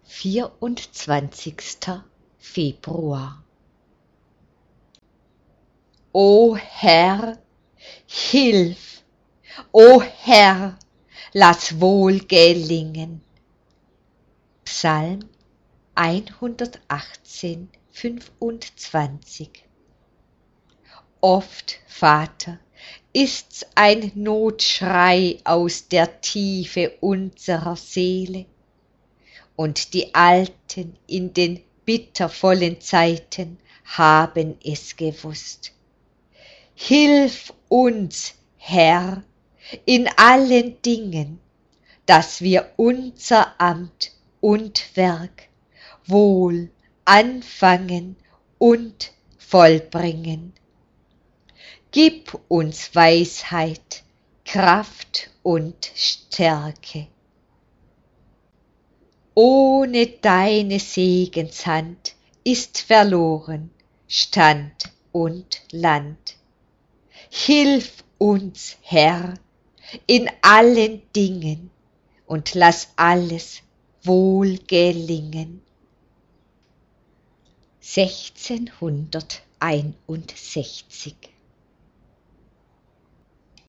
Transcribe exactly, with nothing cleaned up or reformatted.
vierundzwanzigster Februar. O Herr, hilf! O Herr, lass wohl gelingen! Psalm hundertachtzehn, fünfundzwanzig. Oft, Vater, ist's ein Notschrei aus der Tiefe unserer Seele, und die Alten in den bittervollen Zeiten haben es gewusst. Hilf uns, Herr, in allen Dingen, dass wir unser Amt und Werk wohl anfangen und vollbringen. Gib uns Weisheit, Kraft und Stärke. Ohne deine Segenshand ist verloren Stand und Land. Hilf uns, Herr, in allen Dingen und lass alles wohl gelingen. sechzehnhunderteinundsechzig